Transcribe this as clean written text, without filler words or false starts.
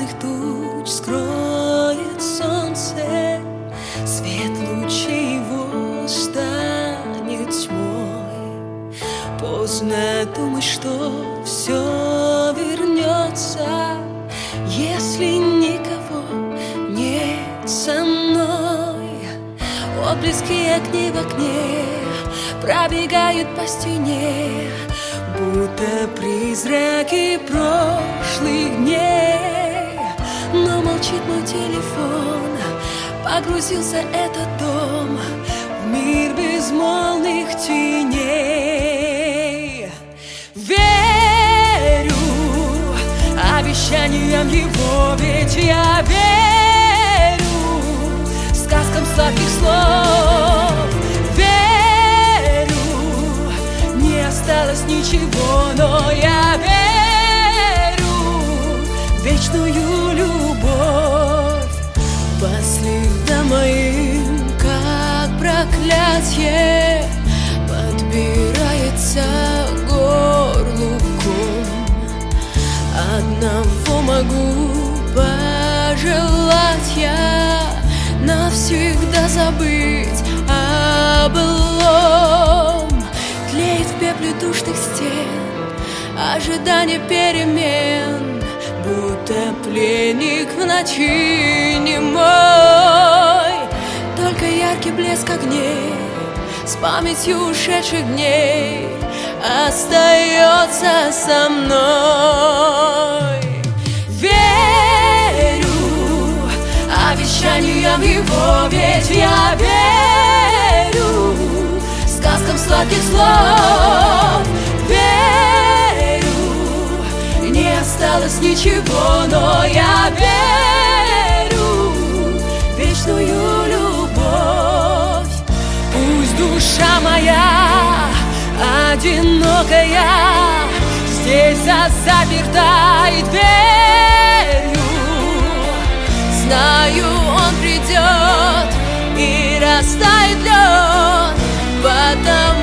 черных туч скроет солнце, свет лучей его станет тьмой. Поздно думать, что все вернется, если никого нет со мной. Отблески огней в окне пробегают по стене, будто призраки прошлых дней. Но молчит мой телефон, погрузился этот дом в мир безмолвных теней. Верю обещаниям его, ведь я верю сказкам сладких слов. Верю, не осталось ничего, но я верю в вечную любовь. По следам моим, как проклятие, подбирается к горлу ком. Одного могу пожелать я: навсегда забыть о былом. Тлеет в пепле душных стен ожидание перемен, будто пленник в ночи немой. Только яркий блеск огней с памятью ушедших дней остается со мной. Верю обещаниям его, ведь я верю сказкам сладких слов. Верю, не осталось ничего, но я верю в вечную любовь. Пусть душа моя одинокая здесь заперта и дверью, знаю, он придет и растает лед, потому